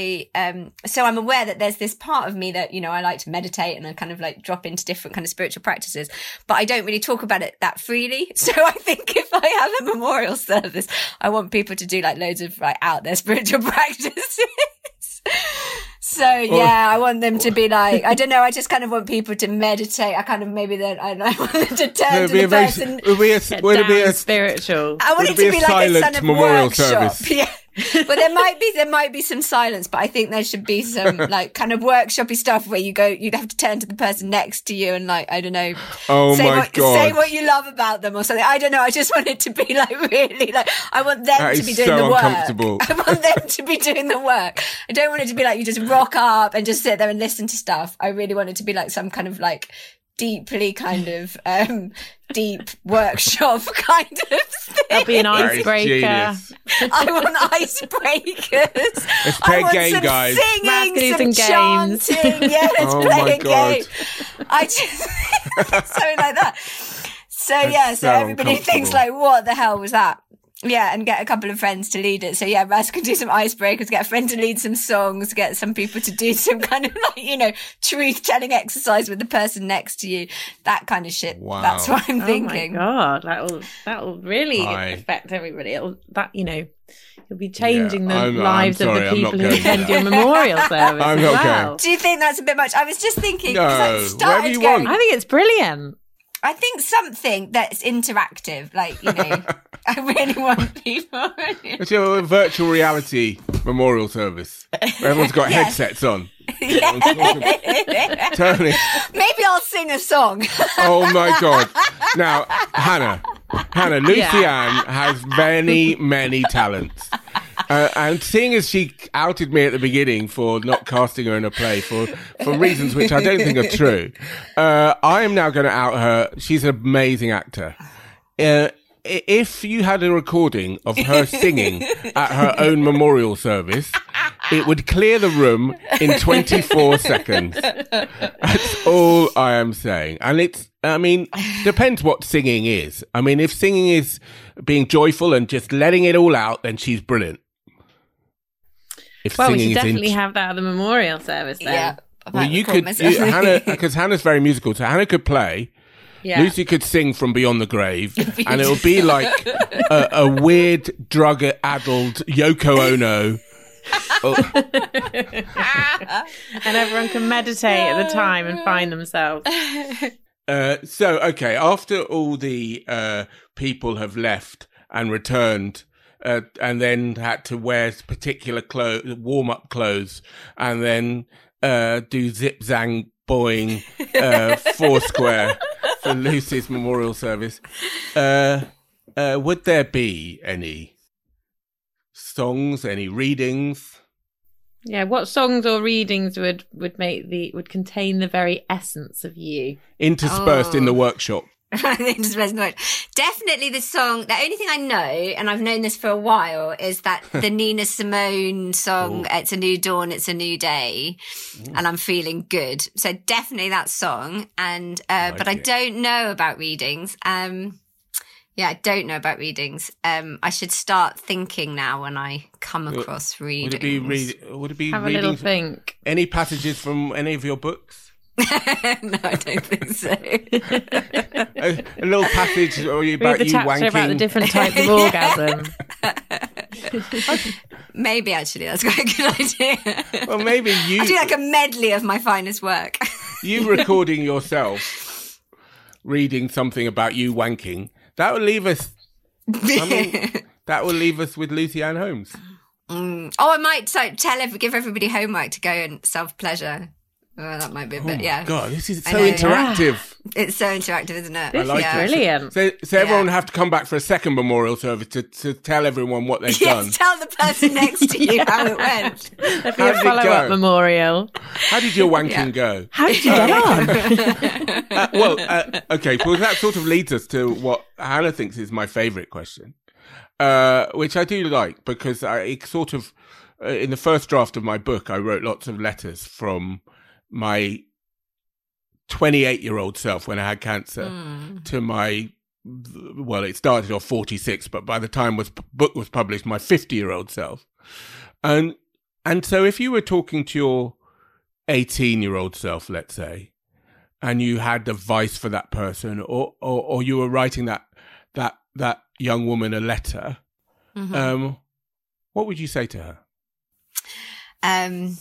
I'm aware that there's this part of me that, I like to meditate and I kind of like drop into different kind of spiritual practices, but I don't really talk about it that freely. So I think if I have a memorial service, I want people to do like loads of like out there spiritual practices. So I want them to be like, I don't know, I just kind of want people to meditate. I kind of maybe that I want them to turn to the person. Would it be a spiritual? I want it to be like a kind of memorial workshop. Yeah. Well, there might be some silence, but I think there should be some like kind of workshopy stuff where you'd have to turn to the person next to you and like, I don't know, say what you love about them or something. I don't know. I just want it to be like really like, I want them to be doing the work. I want them to be doing the work. I don't want it to be like you just rock up and just sit there and listen to stuff. I really want it to be like some kind of like deeply kind of deep workshop kind of thing. That'll be an icebreaker. I want icebreakers. Let's play a game, guys. Singing, some chanting. Yeah, let's play a game. I just something like that. So so everybody thinks like, what the hell was that? Yeah, and get a couple of friends to lead it. So yeah, Raz can do some icebreakers, get a friend to lead some songs, get some people to do some kind of like, truth-telling exercise with the person next to you. That kind of shit. Wow. That's what I'm thinking. Oh my God, that'll really affect everybody. You'll be changing the lives of the people who attend your memorial service as well. Do you think that's a bit much? I was just thinking. No, whatever you want. I think it's brilliant. I think something that's interactive, like, I really want people. It's a virtual reality memorial service. Everyone's got headsets on. Tony. Maybe I'll sing a song. Oh my God. Now, Hannah, Lucy Ann has many, many talents. And seeing as she outed me at the beginning for not casting her in a play for reasons which I don't think are true, I am now going to out her. She's an amazing actor. If you had a recording of her singing at her own memorial service, it would clear the room in 24 seconds. That's all I am saying. And depends what singing is. I mean, if singing is being joyful and just letting it all out, then she's brilliant. We should definitely have that at the memorial service then. Yeah. Well, Hannah, because Hannah's very musical, so Hannah could play. Yeah. Lucy could sing from Beyond the Grave, and it would be like a weird drug-addled Yoko Ono. And everyone can meditate at the time and find themselves. Okay, after all the people have left and returned, and then had to wear particular warm-up clothes, and then do zip-zang boing Foursquare for Lucy's memorial service. Would there be any songs, any readings? Yeah, what songs or readings would contain the very essence of you? Interspersed in the workshop. Definitely the song. The only thing I know, and I've known this for a while, is that the Nina Simone song, It's a New Dawn, It's a New Day, and I'm feeling good. So definitely that song. And but I don't know about readings. I don't know about readings. I should start thinking now when I come across readings. Would it be have readings? A little think. Any passages from any of your books? No, I don't think so. A little passage about you wanking. About the different types of orgasm. Maybe actually, that's quite a good idea. Well, maybe I do like a medley of my finest work. You recording yourself reading something about you wanking. That would leave us. That will leave us with Lucy Ann Holmes. Oh, I might give everybody homework to go and self-pleasure. Oh, that might be a bit, yeah. God, this is so interactive. Yeah. It's so interactive, isn't it? This is brilliant. So everyone will have to come back for a second memorial service to tell everyone what they've done. Tell the person next to you how it went. There'll be a follow-up memorial. How did your wanking go? How did you get on? Okay, well, that sort of leads us to what Hannah thinks is my favourite question, which I do like because it sort of, in the first draft of my book, I wrote lots of letters from my 28-year-old self when I had cancer to my, it started off 46, but by the time book was published, my 50-year-old self. And so if you were talking to your 18-year-old self, let's say, and you had advice for that person, or you were writing that young woman a letter, what would you say to her?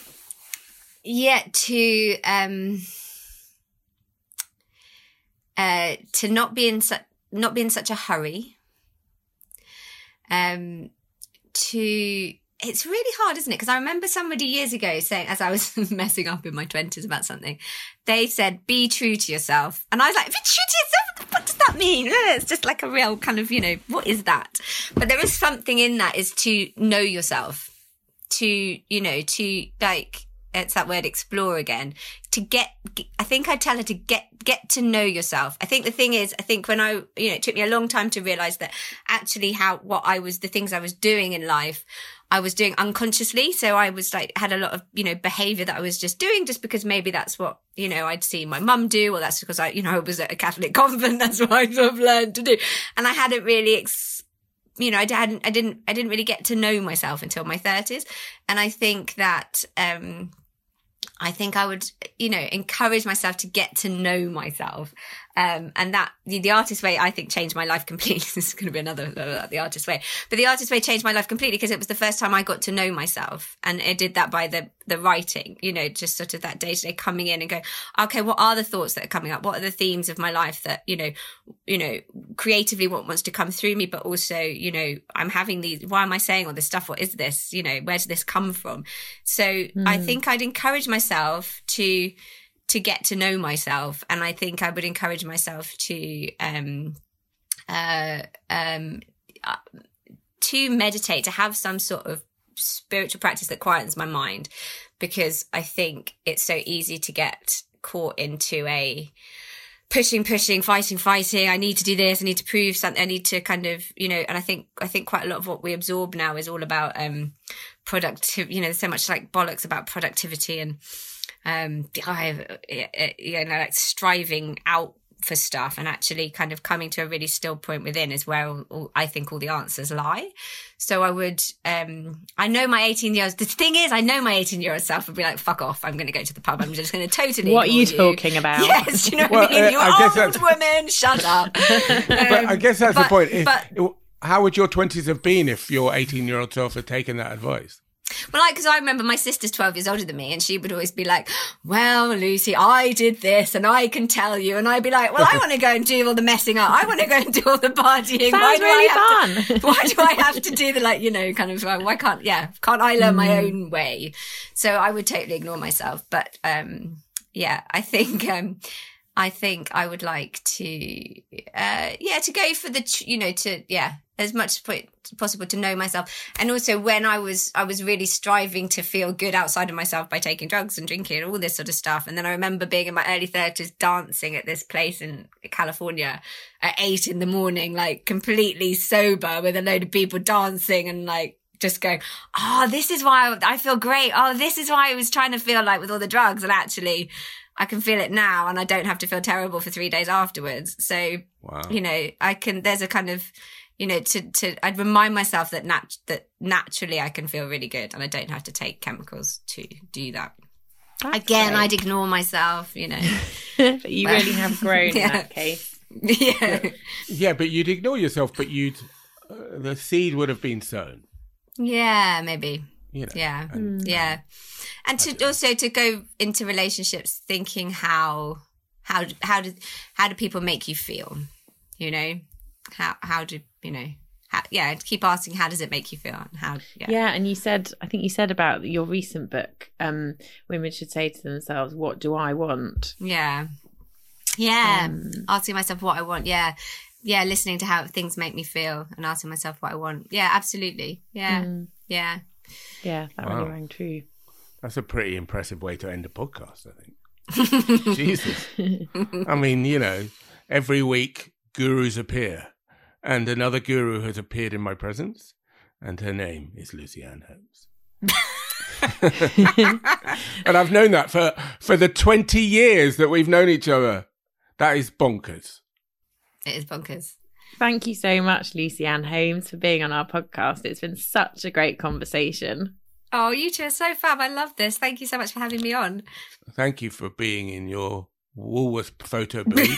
To not be in such a hurry. It's really hard, isn't it? Because I remember somebody years ago saying, as I was messing up in my 20s about something, they said, be true to yourself. And I was like, be true to yourself? What does that mean? It's just like a real kind of, what is that? But there is something in that, is to know yourself, it's that word, explore again, I think I'd tell her to get to know yourself. I think the thing is, when it took me a long time to realize that actually the things I was doing in life, I was doing unconsciously. So I was had a lot of, behavior that I was just doing just because maybe that's what, I'd seen my mum do, or that's because I was at a Catholic convent. That's what I sort of learned to do. And I hadn't really, I didn't really get to know myself until my 30s. And I think that, I would, encourage myself to get to know myself. And that the Artist Way, I think, changed my life completely. This is going to be another the Artist Way, but the Artist Way changed my life completely because it was the first time I got to know myself, and it did that by the writing, you know, just sort of that day to day coming in and go, okay, what are the thoughts that are coming up? What are the themes of my life that, you know, creatively what wants to come through me, but also, you know, I'm having these, why am I saying all this stuff? What is this? You know, where does this come from? So I think I'd encourage myself to get to know myself. And I think I would encourage myself to meditate, to have some sort of spiritual practice that quietens my mind, because I think it's so easy to get caught into a pushing, fighting. I need to do this. I need to prove something. I need to kind of, you know, and I think quite a lot of what we absorb now is all about productivity. You know, there's so much like bollocks about productivity and you know, like striving out for stuff, and actually kind of coming to a really still point within is where I think all the answers lie. So I would, I know my 18-year-old, the thing is, I know my 18-year-old self would be like, fuck off, I'm going to go to the pub, I'm just going to totally What are you talking about? Yes, you know what I mean? You old woman, shut up. But I guess that's the point. How would your 20s have been if your 18-year-old self had taken that advice? Well, because I remember my sister's 12 years older than me, and she would always be like, well, Lucy, I did this and I can tell you. And I'd be like, well, I want to go and do all the messing up. I want to go and do all the partying. Sounds really fun. Why do I have to do the, like, you know, kind of, why can't I learn my own way? So I would totally ignore myself. But, yeah, I think I would like to go for the, you know, as much as possible to know myself. And also when I was really striving to feel good outside of myself by taking drugs and drinking and all this sort of stuff. And then I remember being in my early 30s dancing at this place in California at 8 a.m, like completely sober with a load of people dancing and like just going, oh, this is why I feel great. Oh, this is why I was trying to feel like with all the drugs. And actually I can feel it now and I don't have to feel terrible for 3 days afterwards. So, wow. You know, there's a kind of, you know, I'd remind myself that naturally I can feel really good and I don't have to take chemicals to do that. That's Again, great. I'd ignore myself, you know. But you really have grown in that case. Yeah, but you'd ignore yourself, but the seed would have been sown. Yeah, maybe. You know, yeah. And to go into relationships thinking how do people make you feel, you know? How do, you know, keep asking, how does it make you feel? And I think you said about your recent book, women should say to themselves, what do I want? Asking myself what I want. Listening to how things make me feel and asking myself what I want. Absolutely. That really rang true. That's a pretty impressive way to end a podcast, I think. Jesus. I mean, you know, every week gurus appear. And another guru has appeared in my presence, and her name is Lucy Ann Holmes. And I've known that for the 20 years that we've known each other. That is bonkers. It is bonkers. Thank you so much, Lucy Ann Holmes, for being on our podcast. It's been such a great conversation. Oh, you two are so fab. I love this. Thank you so much for having me on. Thank you for being in your Woolworths photo booth.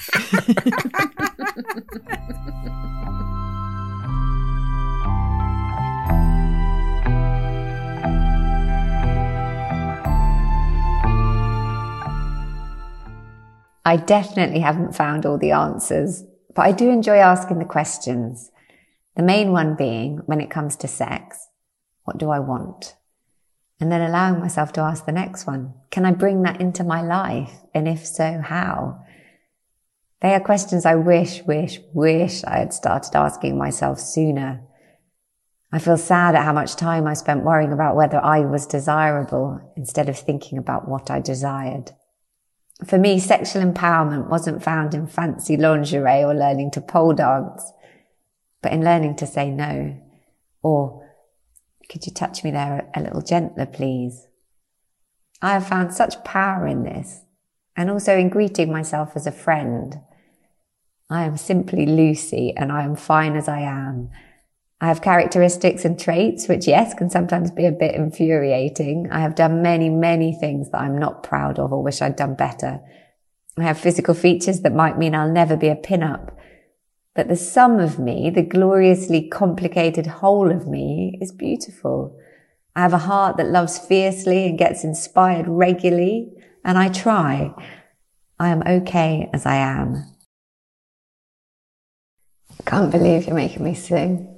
I definitely haven't found all the answers, but I do enjoy asking the questions. The main one being, when it comes to sex, what do I want? And then allowing myself to ask the next one, can I bring that into my life? And if so, how? They are questions I wish I had started asking myself sooner. I feel sad at how much time I spent worrying about whether I was desirable instead of thinking about what I desired. For me, sexual empowerment wasn't found in fancy lingerie or learning to pole dance, but in learning to say no. Or, could you touch me there a little gentler, please? I have found such power in this, and also in greeting myself as a friend. I am simply Lucy, and I am fine as I am. I have characteristics and traits which, yes, can sometimes be a bit infuriating. I have done many, many things that I'm not proud of or wish I'd done better. I have physical features that might mean I'll never be a pin-up. But the sum of me, the gloriously complicated whole of me, is beautiful. I have a heart that loves fiercely and gets inspired regularly, and I try. I am okay as I am. Can't believe you're making me sing.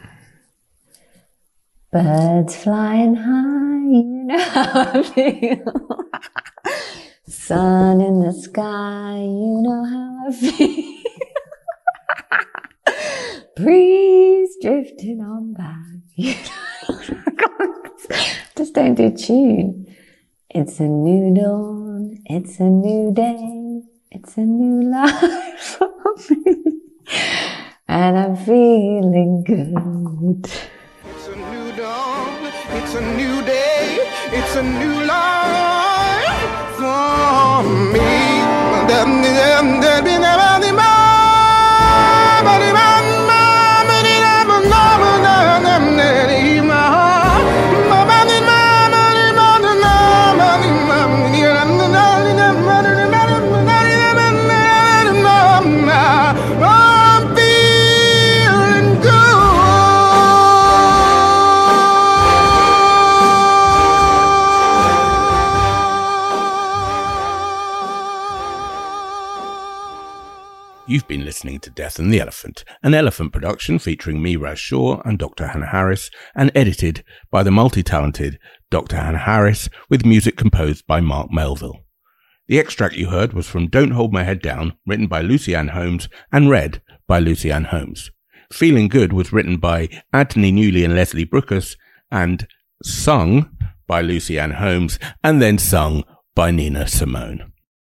Birds flying high, you know how I feel. Sun in the sky, you know how I feel. Breeze drifting on by, you know. Just don't do tune. It's a new dawn, it's a new day, it's a new life for me. And I'm feeling good. It's a new dawn, it's a new day, it's a new life for me. You've been listening to Death and the Elephant, an Elephant production featuring me, Raz Shaw, and Dr. Hannah Harris, and edited by the multi-talented Dr. Hannah Harris, with music composed by Mark Melville. The extract you heard was from Don't Hold My Head Down, written by Lucy Ann Holmes, and read by Lucy Ann Holmes. Feeling Good was written by Anthony Newley and Leslie Brookus, and sung by Lucy Ann Holmes, and then sung by Nina Simone.